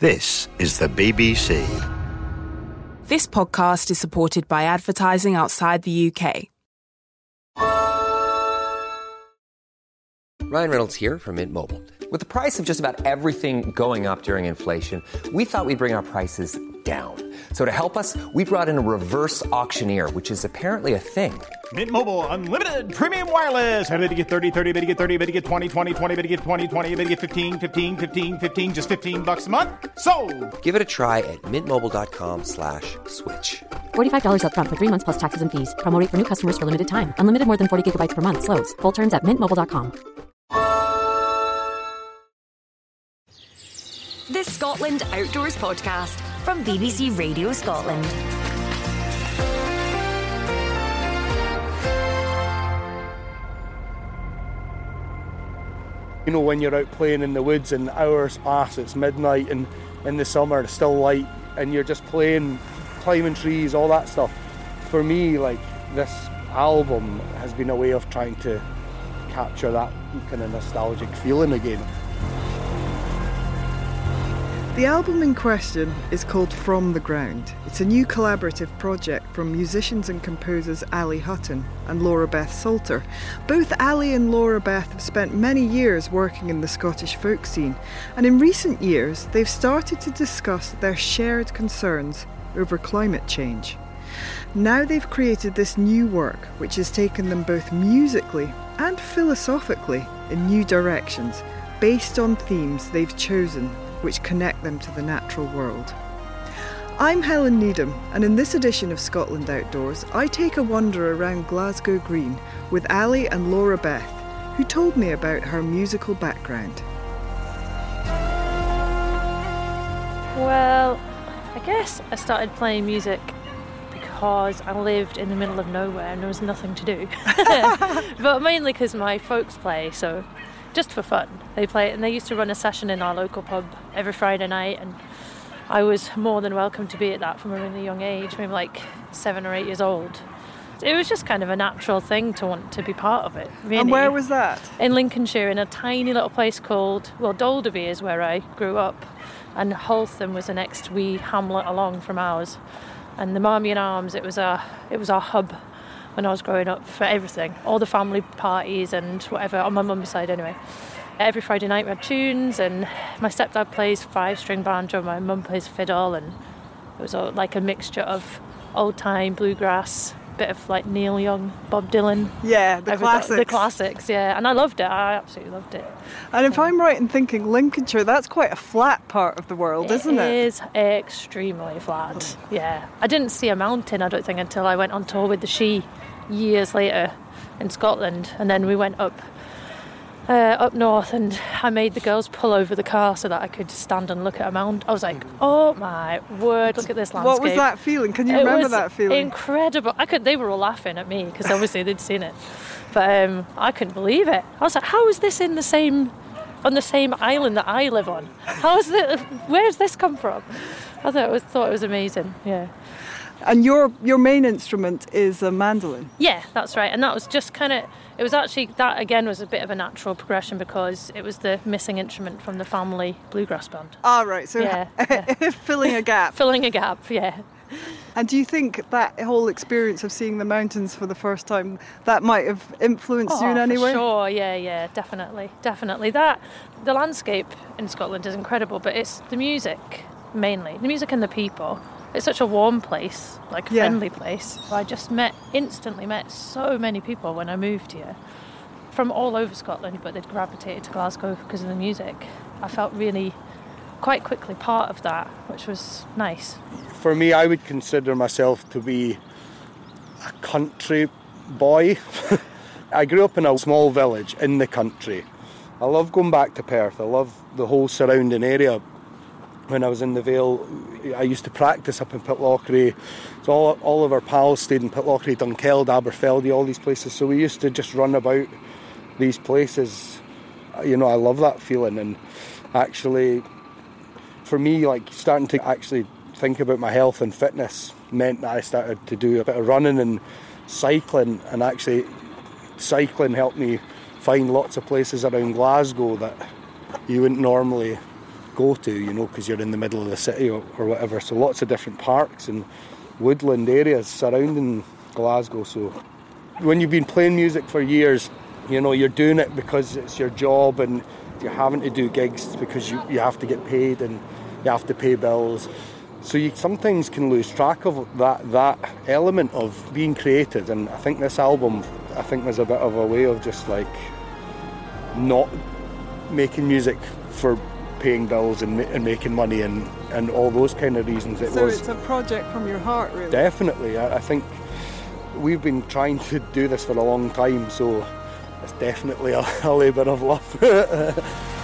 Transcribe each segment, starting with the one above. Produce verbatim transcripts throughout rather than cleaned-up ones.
This is the B B C. This podcast is supported by advertising outside the U K. Ryan Reynolds here from Mint Mobile. With the price of just about everything going up during inflation, we thought we'd bring our prices down. So to help us, we brought in a reverse auctioneer, which is apparently a thing. Mint Mobile Unlimited Premium Wireless. How to get thirty, thirty, how to get thirty, how to get twenty, twenty, twenty, how to get twenty, twenty, how to get fifteen, fifteen, fifteen, fifteen, just fifteen bucks a month? Sold! Give it a try at mintmobile.com slash switch. forty-five dollars up front for three months plus taxes and fees. Promo rate for new customers for limited time. Unlimited more than forty gigabytes per month. Slows full terms at mint mobile dot com. The Scotland Outdoors Podcast from B B C Radio Scotland. You know, when you're out playing in the woods and hours pass, it's midnight, and in the summer it's still light, and you're just playing, climbing trees, all that stuff. For me, like, this album has been a way of trying to capture that kind of nostalgic feeling again. The album in question is called From the Ground. It's a new collaborative project from musicians and composers Ali Hutton and Laura Beth Salter. Both Ali and Laura Beth have spent many years working in the Scottish folk scene, and in recent years they've started to discuss their shared concerns over climate change. Now they've created this new work which has taken them both musically and philosophically in new directions, based on themes they've chosen which connect them to the natural world. I'm Helen Needham, and in this edition of Scotland Outdoors, I take a wander around Glasgow Green with Ali and Laura Beth, who told me about her musical background. Well, I guess I started playing music because I lived in the middle of nowhere and there was nothing to do. But mainly because my folks play, so just for fun. They play it, and they used to run a session in our local pub every Friday night, and I was more than welcome to be at that from a really young age, maybe like seven or eight years old. It was just kind of a natural thing to want to be part of it, really. And where was that? In Lincolnshire, in a tiny little place called, well, Dalderby is where I grew up, and Holtham was the next wee hamlet along from ours. And the Marmion Arms, it was a, it was our hub when I was growing up for everything, all the family parties and whatever, on my mum's side anyway. Every Friday night we had tunes, and my stepdad plays five-string banjo, my mum plays fiddle, and it was all like a mixture of old-time bluegrass, bit of like Neil Young, Bob Dylan. Yeah, the Every, classics. The classics, yeah, and I loved it, I absolutely loved it. And if I'm right in thinking Lincolnshire, that's quite a flat part of the world, it isn't it? It is extremely flat, yeah. I didn't see a mountain, I don't think, until I went on tour with the She years later in Scotland, and then we went up uh, up north, and I made the girls pull over the car so that I could stand and look at a mound. I was like, oh my word, look at this landscape. What was that feeling? Can you it remember was that feeling? Incredible. I could. They were all laughing at me because obviously they'd seen it, but um, I couldn't believe it. I was like, how is this in the same on the same island that I live on? How is it? Where's this come from? I thought it was thought it was amazing. Yeah. And your your main instrument is a mandolin? Yeah, that's right. And that was just kind of, it was actually, that again was a bit of a natural progression because it was the missing instrument from the family bluegrass band. Ah, right. So yeah, yeah. filling a gap. Filling a gap, yeah. And do you think that whole experience of seeing the mountains for the first time, that might have influenced oh, you in any for way? Sure, yeah, yeah, definitely, definitely. That, the landscape in Scotland is incredible, but it's the music, mainly. The music and the people. It's such a warm place, like a yeah. friendly place. I just met, instantly met so many people when I moved here from all over Scotland, but they'd gravitated to Glasgow because of the music. I felt really, quite quickly part of that, which was nice. For me, I would consider myself to be a country boy. I grew up in a small village in the country. I love going back to Perth. I love the whole surrounding area. When I was in the Vale, I used to practice up in Pitlochry. So all, all of our pals stayed in Pitlochry, Dunkeld, Aberfeldy, all these places. So we used to just run about these places. You know, I love that feeling. And actually, for me, like starting to actually think about my health and fitness meant that I started to do a bit of running and cycling. And actually, cycling helped me find lots of places around Glasgow that you wouldn't normally go to, you know, because you're in the middle of the city or, or whatever. So lots of different parks and woodland areas surrounding Glasgow. So when you've been playing music for years, you know, you're doing it because it's your job and you're having to do gigs because you, you have to get paid and you have to pay bills. So you sometimes can lose track of that that element of being creative. And I think this album, I think was a bit of a way of just like not making music for paying bills and, ma- and making money and, and all those kind of reasons. It so was it's a project from your heart, really? Definitely. I, I think we've been trying to do this for a long time, so it's definitely a, a labour of love.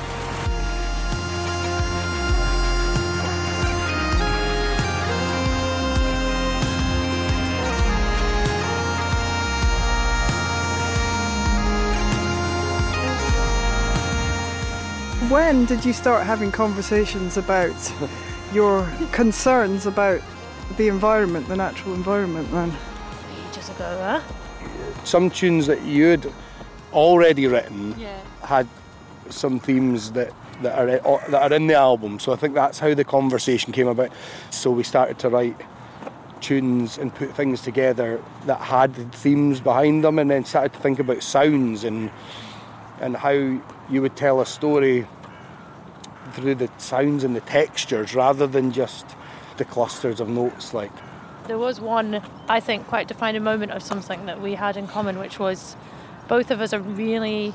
When did you start having conversations about your concerns about the environment, the natural environment then? Ages ago, huh? Some tunes that you'd already written yeah. had some themes that, that are that are in the album, so I think that's how the conversation came about. So we started to write tunes and put things together that had themes behind them, and then started to think about sounds and and how you would tell a story through the sounds and the textures rather than just the clusters of notes. Like, there was one, I think, quite defining moment of something that we had in common, which was both of us are really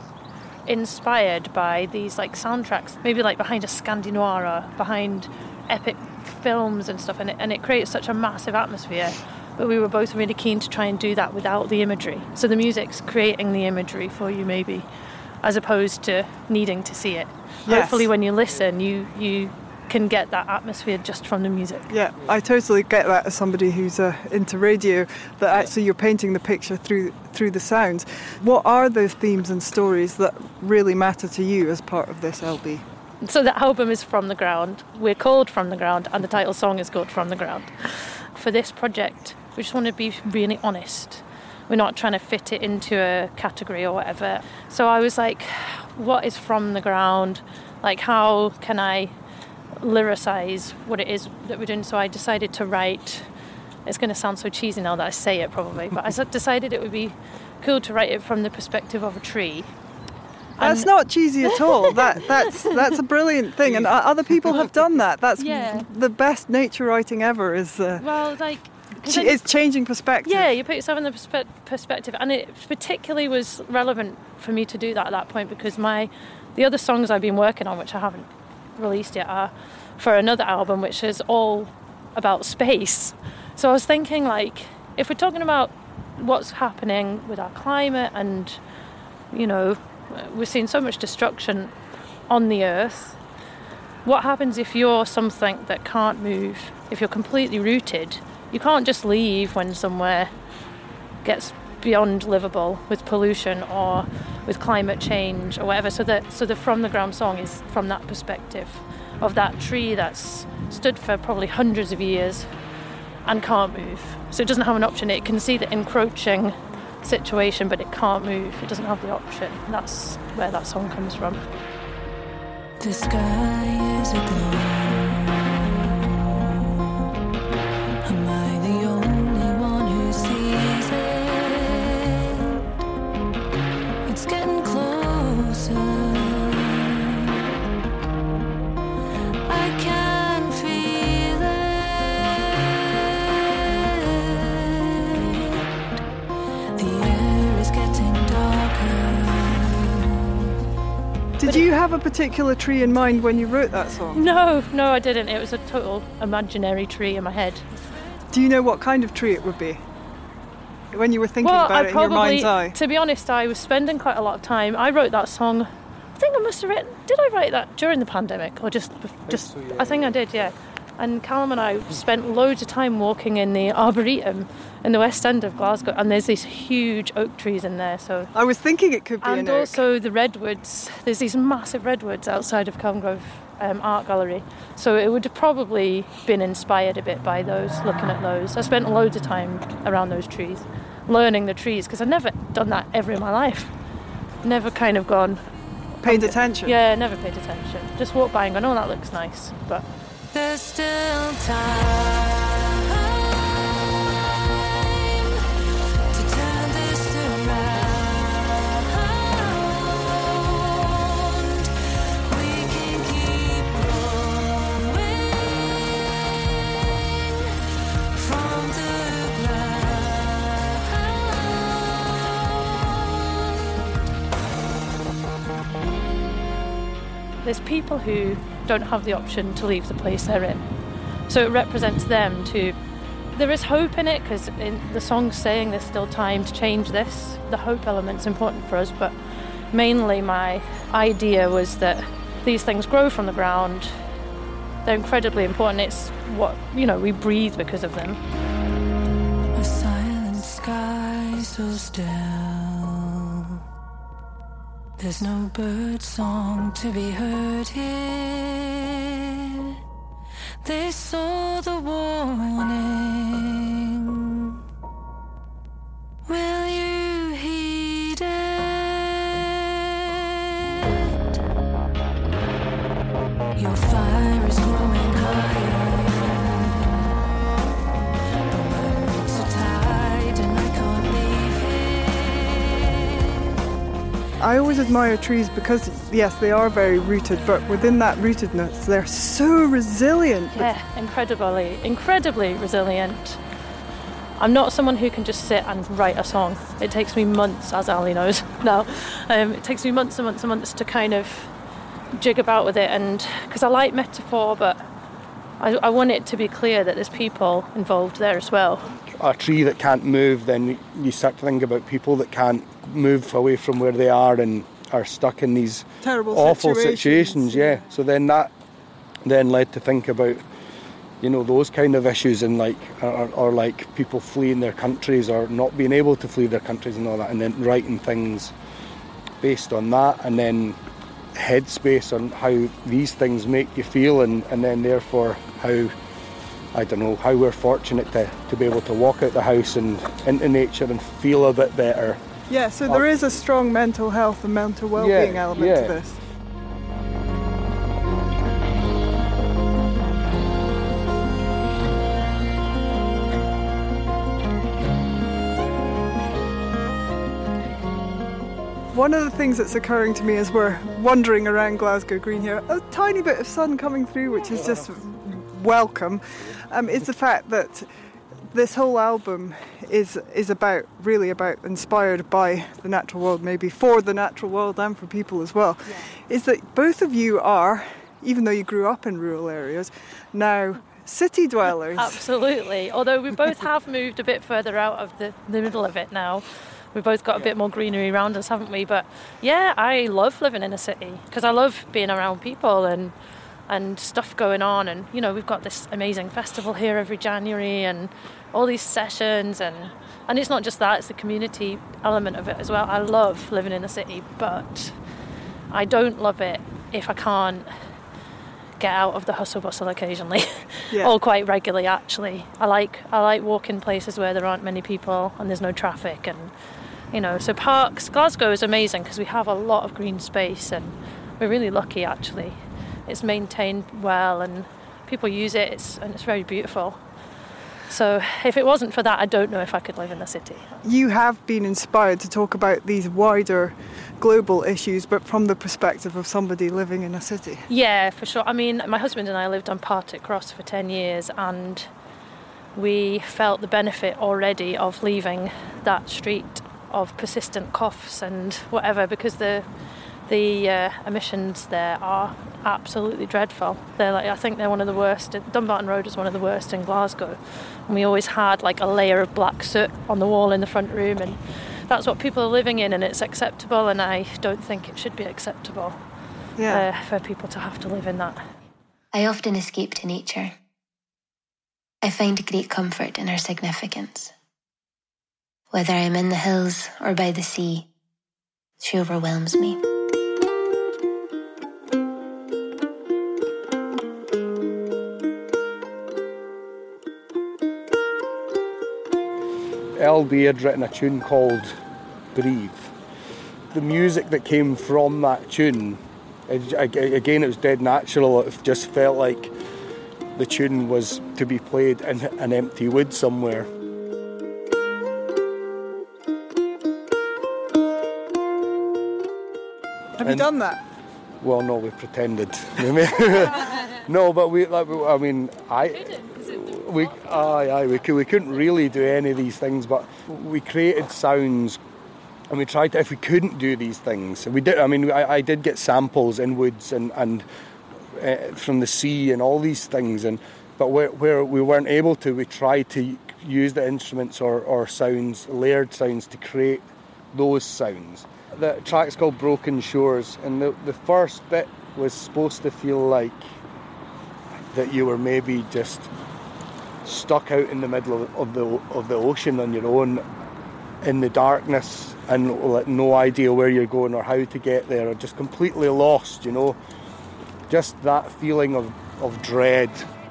inspired by these like soundtracks, maybe like behind a Scandi Noir or behind epic films and stuff, and it, and it creates such a massive atmosphere. But we were both really keen to try and do that without the imagery. So the music's creating the imagery for you, maybe, as opposed to needing to see it. Yes. Hopefully when you listen, you you can get that atmosphere just from the music. Yeah, I totally get that as somebody who's uh, into radio, that actually you're painting the picture through through the sounds. What are the themes and stories that really matter to you as part of this L B? So the album is From the Ground. We're called From the Ground, and the title song is called From the Ground. For this project, we just want to be really honest. We're not trying to fit it into a category or whatever. So I was like, what is from the ground? Like, how can I lyricize what it is that we're doing? So I decided to write, it's going to sound so cheesy now that I say it probably, but I decided it would be cool to write it from the perspective of a tree. That's and not cheesy at all. That that's that's a brilliant thing, and other people have done that. That's yeah. the best nature writing ever. Is uh, well, like ch- it's changing perspective. Yeah, you put yourself in the perspe- perspective, and it particularly was relevant for me to do that at that point because my the other songs I've been working on, which I haven't released yet, are for another album, which is all about space. So I was thinking, like, if we're talking about what's happening with our climate, and you know, we're seeing so much destruction on the earth, what happens if you're something that can't move? If you're completely rooted, you can't just leave when somewhere gets beyond livable with pollution or with climate change or whatever. So that so the From the Ground song is from that perspective of that tree that's stood for probably hundreds of years and can't move. So it doesn't have an option. It can see the encroaching situation, but it can't move. It doesn't have the option. And that's where that song comes from. The sky is aglow. Am I the only one who sees it? It's getting closer. I can feel it. The air is getting darker. Did you have a particular tree in mind when you wrote that song? No, no, I didn't. It was a total imaginary tree in my head. Do you know what kind of tree it would be? When you were thinking well, about I it probably, in your mind's eye? To be honest, I was spending quite a lot of time. I wrote that song, I think I must have written, did I write that during the pandemic? Or just, just I think, so, yeah. I, think I did, yeah. And Callum and I spent loads of time walking in the Arboretum in the West End of Glasgow, and there's these huge oak trees in there. So I was thinking it could be and an oak. also the redwoods. There's these massive redwoods outside of Kelmgrove um, Art Gallery. So it would have probably been inspired a bit by those, looking at those. I spent loads of time around those trees, learning the trees, because I've never done that ever in my life. Never kind of gone, paid attention? Yeah, never paid attention. Just walked by and gone, oh, that looks nice. But There's still time to turn this around. We can keep growing from the ground. there's people who don't have the option to leave the place they're in. So it represents them to... There is hope in it, because in the song's saying there's still time to change this. The hope element's important for us, but mainly my idea was that these things grow from the ground. They're incredibly important. It's what, you know, we breathe because of them. A silent sky so still. There's no bird song to be heard here. They saw the warning. Will you heed it? Your fire is growing higher. The words are tied and I can't leave here. I always admire trees because, yes, they are very rooted, but within that rootedness, they're so resilient. Yeah, incredibly, incredibly resilient. I'm not someone who can just sit and write a song. It takes me months, as Ali knows now. Um, it takes me months and months and months to kind of jig about with it, and because I like metaphor, but I, I want it to be clear that there's people involved there as well. A tree that can't move, then you start to think about people that can't move away from where they are and are stuck in these Terrible awful situations, situations. Yeah. So then that then led to think about, you know, those kind of issues, and like or, or like people fleeing their countries or not being able to flee their countries and all that, and then writing things based on that, and then headspace on how these things make you feel, and, and then therefore how, I don't know, how we're fortunate to, to be able to walk out the house and into nature and feel a bit better. Yeah, so there is a strong mental health and mental well-being Yeah, element yeah. to this. One of the things that's occurring to me as we're wandering around Glasgow Green here, a tiny bit of sun coming through, which is just welcome, um, is the fact that this whole album is is about, really about, inspired by the natural world, maybe for the natural world and for people as well, yeah. Is that both of you are, even though you grew up in rural areas, now city dwellers. Absolutely, although we both have moved a bit further out of the, the middle of it now. We've both got a bit more greenery around us, haven't we? But yeah, I love living in a city because I love being around people and and stuff going on. And, you know, we've got this amazing festival here every January and all these sessions. And, and it's not just that, it's the community element of it as well. I love living in the city, but I don't love it if I can't get out of the hustle bustle occasionally, yeah. Or quite regularly, actually. I like I like walking places where there aren't many people and there's no traffic, and you know, so parks. Glasgow is amazing because we have a lot of green space and we're really lucky, actually. It's maintained well and people use it, it's, and it's very beautiful. So if it wasn't for that, I don't know if I could live in the city. You have been inspired to talk about these wider global issues, but from the perspective of somebody living in a city. Yeah, for sure. I mean, my husband and I lived on Partick Cross for ten years, and we felt the benefit already of leaving that street of persistent coughs and whatever, because the the uh, emissions there are absolutely dreadful. They're like, I think they're one of the worst. Dumbarton Road is one of the worst in Glasgow, and we always had like a layer of black soot on the wall in the front room, and that's what people are living in, and it's acceptable, and I don't think it should be acceptable, yeah. uh, for people to have to live in that. I often escape to nature. I find great comfort in her significance. Whether I am in the hills or by the sea, she overwhelms me. L B had written a tune called Breathe, the music that came from that tune, it, again, it was dead natural. It just felt like the tune was to be played in an empty wood somewhere. Have you done that? Well, no, we pretended. No, but we, like, I mean, I, we, aye, aye, we, we couldn't really do any of these things, but we created sounds, and we tried to, if we couldn't do these things, we did. I mean, I, I did get samples in woods and and uh, from the sea and all these things, and but where, where we weren't able to, we tried to use the instruments or, or sounds, layered sounds, to create those sounds. The track's called Broken Shores, and the, the first bit was supposed to feel like that you were maybe just stuck out in the middle of, of the of the ocean on your own in the darkness and like, no idea where you're going or how to get there, or just completely lost, you know. Just that feeling of, of dread.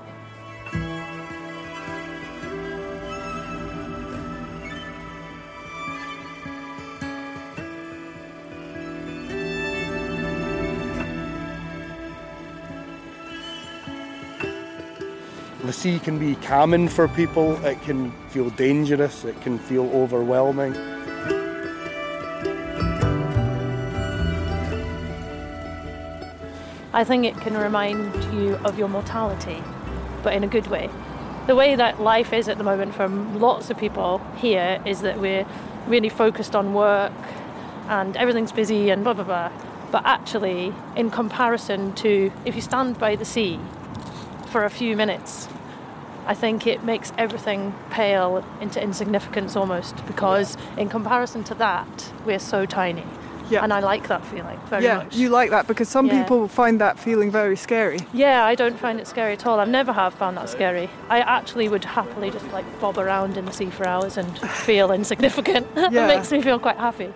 The sea can be calming for people, it can feel dangerous, it can feel overwhelming. I think it can remind you of your mortality, but in a good way. The way that life is at the moment for lots of people here is that we're really focused on work and everything's busy and blah, blah, blah. But actually, in comparison to if you stand by the sea for a few minutes, I think it makes everything pale into insignificance almost, because in comparison to that, we're so tiny. Yeah. And I like that feeling very yeah, much. You like that, because some yeah. people find that feeling very scary. Yeah, I don't find it scary at all. I've never have found that scary. I actually would happily just like bob around in the sea for hours and feel insignificant. Yeah. It makes me feel quite happy.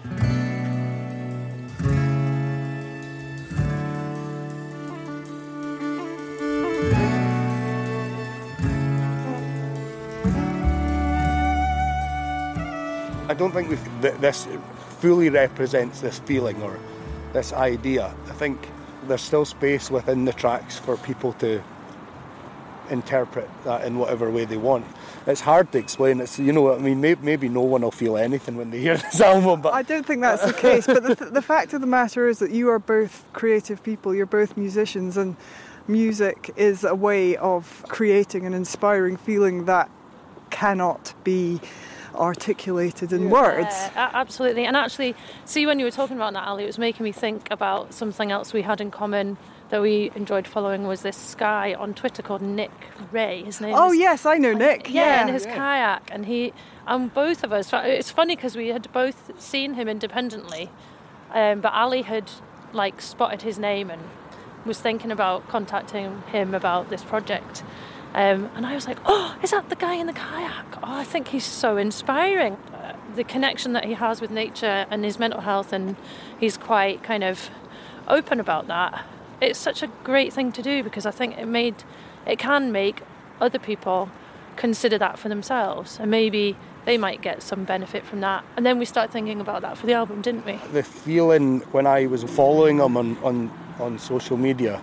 I don't think we've, th- this fully represents this feeling or this idea. I think there's still space within the tracks for people to interpret that in whatever way they want. It's hard to explain. It's, you know, I mean, maybe, maybe no one will feel anything when they hear this album. But I don't think that's the case. But the, th- the fact of the matter is that you are both creative people. You're both musicians, and music is a way of creating an inspiring feeling that cannot be articulated in words. Yeah, absolutely. And actually, see, when you were talking about that, Ali, it was making me think about something else we had in common that we enjoyed following, was this guy on Twitter called Nick Ray. His name oh is, yes, I know Nick. Yeah, yeah. in his yeah. kayak, and he and both of us, it's funny because we had both seen him independently, um, but Ali had like spotted his name and was thinking about contacting him about this project. Um, and I was like, oh, is that the guy in the kayak? Oh, I think he's so inspiring. Uh, the connection that he has with nature and his mental health, and he's quite kind of open about that. It's such a great thing to do, because I think it made, it can make other people consider that for themselves, and maybe they might get some benefit from that. And then we started thinking about that for the album, didn't we? The feeling when I was following him on, on, on social media,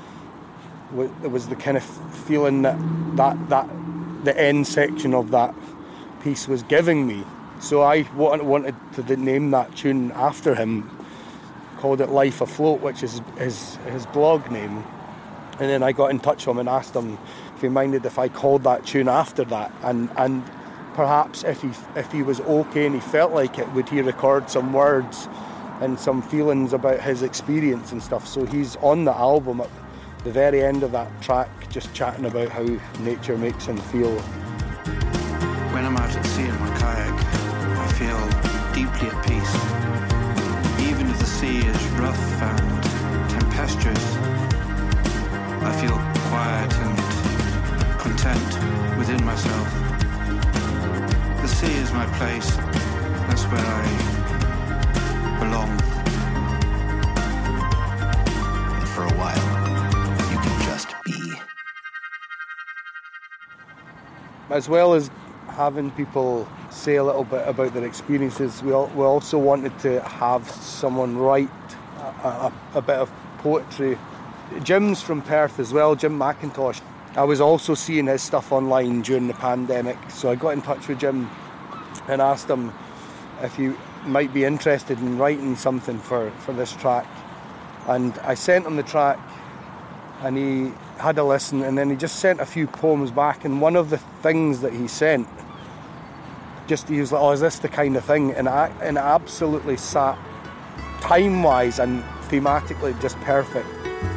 it was the kind of feeling that, that that the end section of that piece was giving me. So I wanted to name that tune after him, called it Life Afloat, which is his, his blog name. And then I got in touch with him and asked him if he minded if I called that tune after that, and and perhaps if he if he was okay and he felt like it, would he record some words and some feelings about his experience and stuff. So he's on the album at the very end of that track, just chatting about how nature makes him feel. When I'm out at sea in my kayak, I feel deeply at peace. Even if the sea is rough and tempestuous, I feel quiet and content within myself. The sea is my place. That's where I belong. And for a while, you can just be. As well as having people say a little bit about their experiences. We, all, we also wanted to have someone write a, a, a bit of poetry. Jim's from Perth as well, Jim McIntosh. I was also seeing his stuff online during the pandemic, so I got in touch with Jim and asked him if he might be interested in writing something for, for this track. And I sent him the track, and he had a listen, and then he just sent a few poems back, and one of the things that he sent, just he was like, oh, is this the kind of thing? And, I, and it absolutely sat time-wise and thematically just perfect.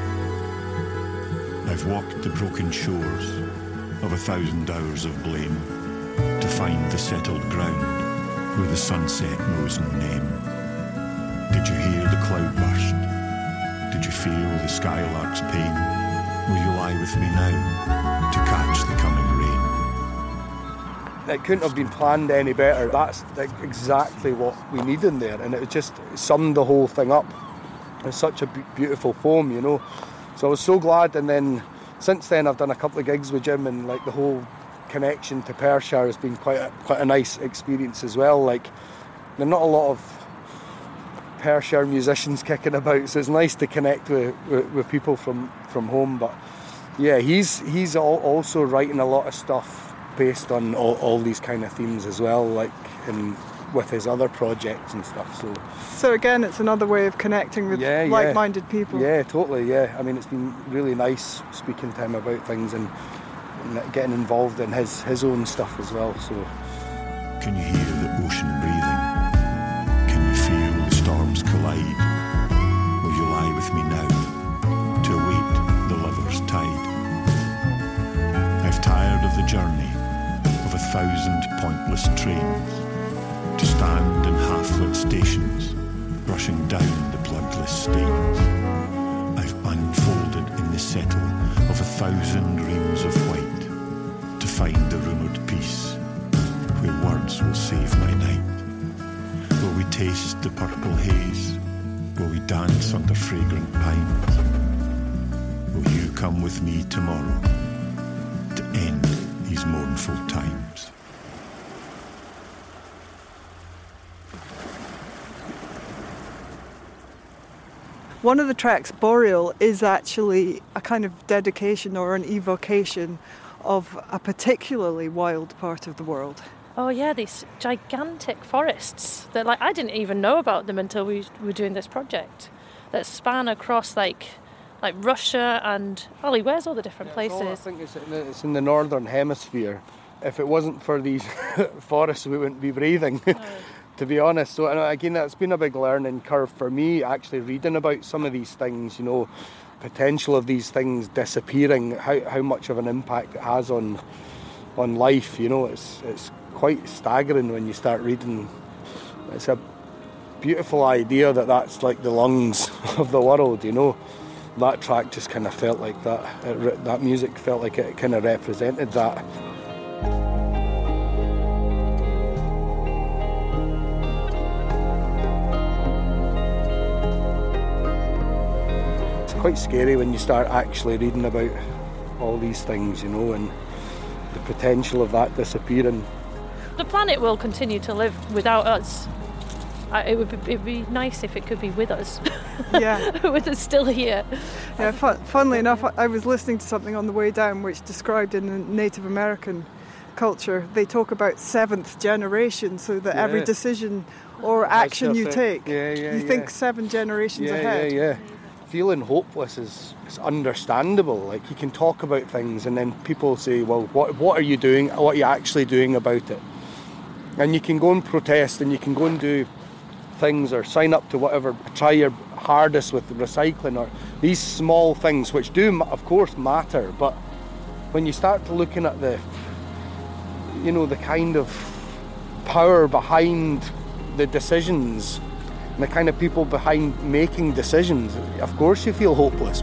I've walked the broken shores of a thousand hours of blame to find the settled ground where the sunset knows no name. Did you hear the cloudburst? Did you feel the skylark's pain? Will you lie with me now to catch the coming rain? It couldn't have been planned any better. That's like exactly what we need in there, and it just summed the whole thing up. It's such a be- beautiful poem, you know. So I was so glad, and then since then I've done a couple of gigs with Jim, and like the whole connection to Perthshire has been quite a, quite a nice experience as well. Like, there are not a lot of Perthshire musicians kicking about, so it's nice to connect with, with, with people from, from home. But yeah, he's he's all, also writing a lot of stuff based on all, all these kind of themes as well, like in with his other projects and stuff. So so again, it's another way of connecting with yeah, like-minded yeah. people. Yeah, totally, yeah. I mean, it's been really nice speaking to him about things and, and getting involved in his, his own stuff as well. So can you hear the ocean breathing? Can you feel the storms collide? Will you lie with me now to await the lover's tide? I've tired of the journey of a thousand pointless trains, to stand in half-lit stations, brushing down the bloodless stains. I've unfolded in the settle of a thousand reams of white, to find the rumoured peace, where words will save my night. Will we taste the purple haze? Will we dance under fragrant pines? Will you come with me tomorrow to end these mournful times? One of the tracks, Boreal, is actually a kind of dedication or an evocation of a particularly wild part of the world. Oh yeah, these gigantic forests that, like, I didn't even know about them until we were doing this project, that span across like like Russia and Ollie, where's all the different yeah, places? All, I think it's in, the, it's in the northern hemisphere. If it wasn't for these forests, we wouldn't be breathing. Oh. To be honest. So again, that's been a big learning curve for me, actually reading about some of these things, you know, potential of these things disappearing, how how much of an impact it has on on life, you know. It's it's quite staggering when you start reading. It's a beautiful idea that that's like the lungs of the world, you know. That track just kind of felt like that. It, that music felt like it kind of represented that. Quite scary when you start actually reading about all these things, you know, and the potential of that disappearing. The planet will continue to live without us. I, it would be, it'd be nice if it could be with us. Yeah. With us still here. Yeah, fun, funnily enough, I was listening to something on the way down which described in the Native American culture, they talk about seventh generation, so that yeah. every decision or action you take, yeah, yeah, you yeah. think seven generations yeah, ahead. Yeah, yeah. Feeling hopeless is, is understandable. Like, you can talk about things and then people say, well, what what are you doing? What are you actually doing about it? And you can go and protest and you can go and do things or sign up to whatever, try your hardest with recycling or these small things, which do, of course, matter. But when you start to looking at the, you know, the kind of power behind the decisions, the kind of people behind making decisions, of course you feel hopeless.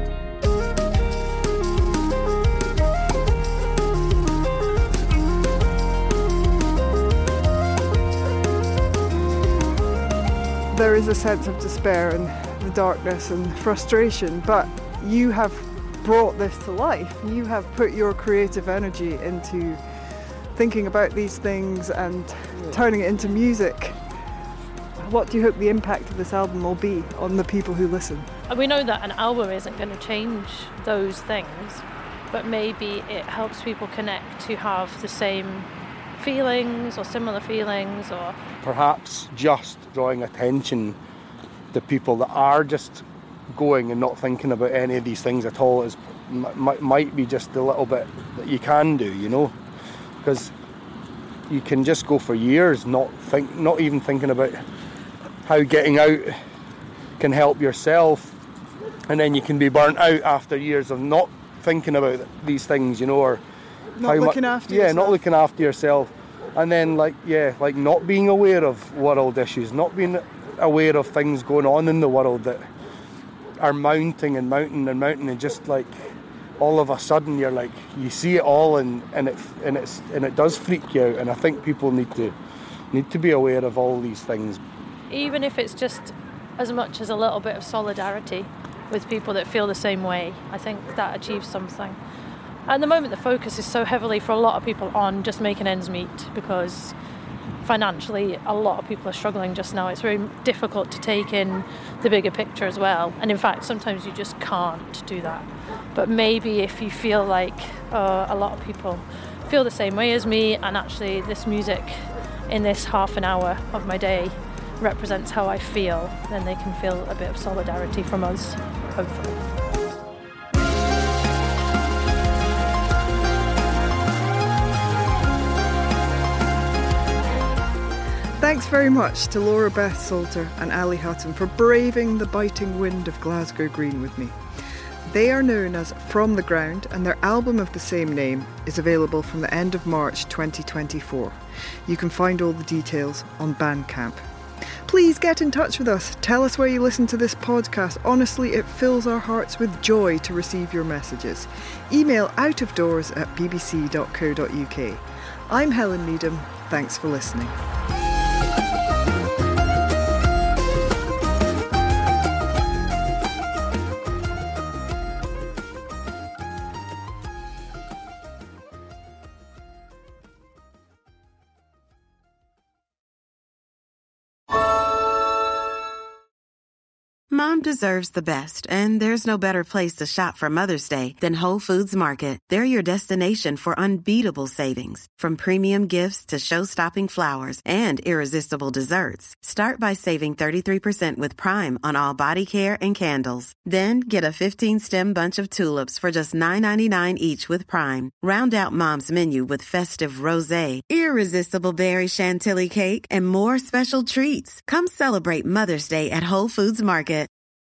There is a sense of despair and the darkness and frustration, but you have brought this to life. You have put your creative energy into thinking about these things and turning it into music. What do you hope the impact of this album will be on the people who listen? We know that an album isn't going to change those things, but maybe it helps people connect to have the same feelings or similar feelings, or perhaps just drawing attention to people that are just going and not thinking about any of these things at all is might, might be just a little bit that you can do, you know, because you can just go for years not think, not even thinking about how getting out can help yourself, and then you can be burnt out after years of not thinking about these things, you know, or not how looking mu- after yeah, yourself. not looking after yourself, and then like yeah, like not being aware of world issues, not being aware of things going on in the world that are mounting and mounting and mounting, and just like all of a sudden you're like you see it all, and and it and it's and it does freak you out. And I think people need to need to be aware of all these things, even if it's just as much as a little bit of solidarity with people that feel the same way. I think that achieves something. At the moment, the focus is so heavily for a lot of people on just making ends meet, because financially a lot of people are struggling just now. It's very difficult to take in the bigger picture as well, and in fact sometimes you just can't do that. But maybe if you feel like uh, a lot of people feel the same way as me, and actually this music in this half an hour of my day represents how I feel, then they can feel a bit of solidarity from us, hopefully. Thanks very much to Laura Beth Salter and Ali Hutton for braving the biting wind of Glasgow Green with me. They are known as From the Ground, and their album of the same name is available from the end of March twenty twenty-four. You can find all the details on Bandcamp. Please get in touch with us. Tell us where you listen to this podcast. Honestly, it fills our hearts with joy to receive your messages. Email outofdoors at b b c dot co dot u k. I'm Helen Needham. Thanks for listening. Mom deserves the best, and there's no better place to shop for Mother's Day than Whole Foods Market. They're your destination for unbeatable savings, from premium gifts to show-stopping flowers and irresistible desserts. Start by saving thirty-three percent with Prime on all body care and candles. Then get a fifteen-stem bunch of tulips for just nine ninety-nine each with Prime. Round out Mom's menu with festive rosé, irresistible berry chantilly cake, and more special treats. Come celebrate Mother's Day at Whole Foods Market.